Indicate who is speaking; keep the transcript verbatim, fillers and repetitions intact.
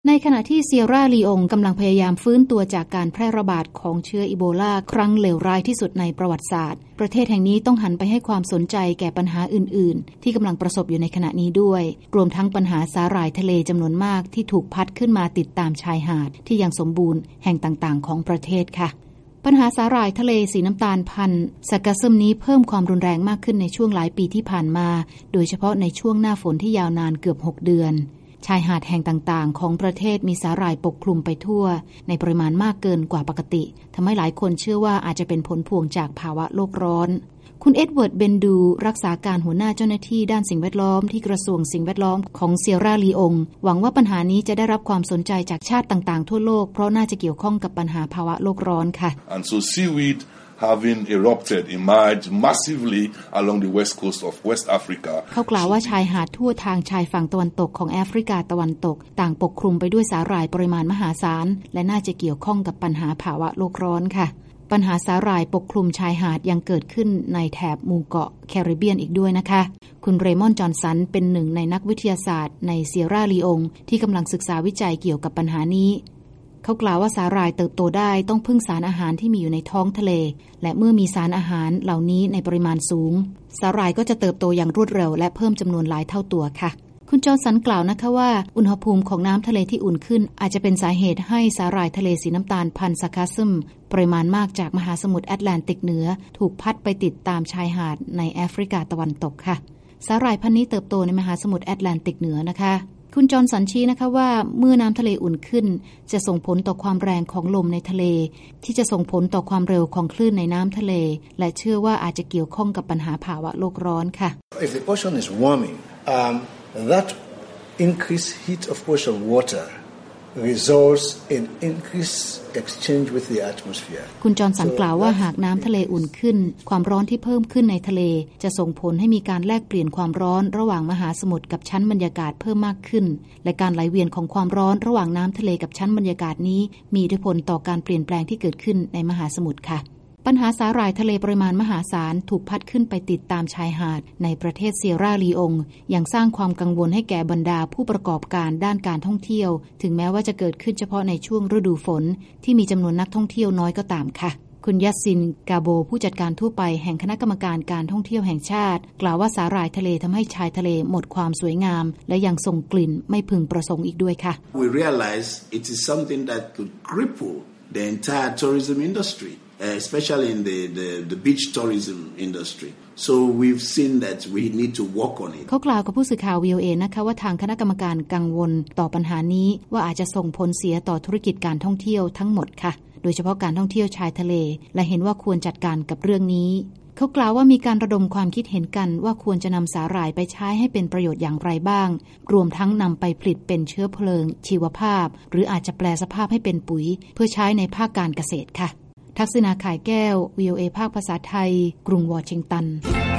Speaker 1: ในขณะที่เซียร่าลีโองกำลังพยายามฟื้นตัวจากการแพร่ระบาดของเชื้ออีโบลาครั้งเลวร้ายที่สุดในประวัติศาสตร์ประเทศแห่งนี้ต้องหันไปให้ความสนใจแก่ปัญหาอื่นๆที่กำลังประสบอยู่ในขณะนี้ด้วยรวมทั้งปัญหาสาหร่ายทะเลจำนวนมากที่ถูกพัดขึ้นมาติดตามชายหาดที่ยังสมบูรณ์แห่งต่างๆของประเทศค่ะปัญหาสาหร่ายทะเลสีน้ำตาลพันธุ์ซากาซึมนี้เพิ่มความรุนแรงมากขึ้นในช่วงหลายปีที่ผ่านมาโดยเฉพาะในช่วงหน้าฝนที่ยาวนานเกือบหกเดือนชายหาดแห่งต่างๆของประเทศมีสาหร่ายปกคลุมไปทั่วในปริมาณมากเกินกว่าปกติทำให้หลายคนเชื่อว่าอาจจะเป็นผลพวงจากภาวะโลกร้อนคุณเอ็ดเวิร์ดเบนดูรักษาการหัวหน้าเจ้าหน้าที่ด้านสิ่งแวดล้อมที่กระทรวงสิ่งแวดล้อมของเซียร่าลีโองหวังว่าปัญหานี้จะได้รับความสนใจจากชาติต่างๆทั่วโลกเพราะน่าจะเกี่ยวข้องกับปัญหาภาวะโลกร้อนค่ะ
Speaker 2: And so seaweed having erupted emerged massively along the west coast of West Africa
Speaker 1: เขากล่าวว่าชายหาดทั่วทางชายฝั่งตะวันตกของแอฟริกาตะวันตกต่างปกคลุมไปด้วยสาหร่ายปริมาณมหาศาลและน่าจะเกี่ยวข้องกับปัญหาภาวะโลกร้อนค่ะปัญหาสาหร่ายปกคลุมชายหาดยังเกิดขึ้นในแถบหมู่เกาะแคริบเบียนอีกด้วยนะคะคุณเรมอนด์จอห์นสันเป็นหนึ่งในนักวิทยาศาสตร์ในเซียร่าลีโองที่กำลังศึกษาวิจัยเกี่ยวกับปัญหานี้เขากล่าวว่าสาหร่ายเติบโตได้ต้องพึ่งสารอาหารที่มีอยู่ในท้องทะเลและเมื่อมีสารอาหารเหล่านี้ในปริมาณสูงสาหร่ายก็จะเติบโตอย่างรวดเร็วและเพิ่มจำนวนหลายเท่าตัวค่ะคุณจอห์นสันกล่าวนะคะว่าอุณหภูมิของน้ำทะเลที่อุ่นขึ้นอาจจะเป็นสาเหตุให้สาหร่ายทะเลสีน้ำตาลพันธุ์ซากาซึมปริมาณมากจากมหาสมุทรแอตแลนติกเหนือถูกพัดไปติดตามชายหาดในแอฟริกาตะวันตกค่ะสาหร่ายพันธุ์นี้เติบโตในมหาสมุทรแอตแลนติกเหนือนะคะคุณจอห์นสันชี้นะคะว่าเมื่อน้ำทะเลอุ่นขึ้นจะส่งผลต่อความแรงของลมในทะเลที่จะส่งผลต่อความเร็วของคลื่นในน้ำทะเลและเชื่อว่าอาจจะเกี่ยวข้องกับปัญหาภาวะโลกร้อนค่ะ
Speaker 3: If the ocean is warming, um, that increased heat of ocean water results in increased exchange with the atmosphere
Speaker 1: คุณจอห์นสันกล่าวว่าหากน้ำทะเลอุ่นขึ้นความร้อนที่เพิ่มขึ้นในทะเลจะส่งผลให้มีการแลกเปลี่ยนความร้อนระหว่างมหาสมุทรกับชั้นบรรยากาศเพิ่มมากขึ้นและการไหลเวียนของความร้อนระหว่างน้ำทะเลกับชั้นบรรยากาศนี้มีอิทธิพลต่อการเปลี่ยนแปลงที่เกิดขึ้นในมหาสมุทรค่ะปัญหาสาหร่ายทะเลปริมาณมหาศาลถูกพัดขึ้นไปติดตามชายหาดในประเทศเซียร่าลีโองยังสร้างความกังวลให้แก่บรรดาผู้ประกอบการด้านการท่องเที่ยวถึงแม้ว่าจะเกิดขึ้นเฉพาะในช่วงฤดูฝนที่มีจำนวนนักท่องเที่ยวน้อยก็ตามค่ะคุณยัสซินกาโบผู้จัดการทั่วไปแห่งคณะกรรมการการท่องเที่ยวแห่งชาติกล่าวว่าสาหร่ายทะเลทำให้ชายทะเลหมดความสวยงามและยังส่งกลิ่นไม่พึงประสงค์อีกด้วยค่ะ
Speaker 4: We realize it is something that could cripple the entire tourism industry.Especially in the, the, the beach tourism industry. So we've seen that we need to work on it.
Speaker 1: เขากล่าวกับผู้สื่อข่าว วี โอ เอ นะคะว่าทางคณะกรรมการกังวลต่อปัญหานี้ว่าอาจจะส่งผลเสียต่อธุรกิจการท่องเที่ยวทั้งหมดค่ะโดยเฉพาะการท่องเที่ยวชายทะเลและเห็นว่าควรจัดการกับเรื่องนี้เขากล่าวว่ามีการระดมความคิดเห็นกันว่าควรจะนำสาหร่ายไปใช้ให้เป็นประโยชน์อย่างไรบ้างรวมทั้งนำไปผลิตเป็นเชื้อเพลิงชีวภาพหรืออาจจะแปลสภาพให้เป็นปุ๋ยเพื่อใช้ในภาคการเกษตรค่ะทักษิณา ข่ายแก้ว วี โอ เอ ภาคภาษาไทยกรุงวอชิงตัน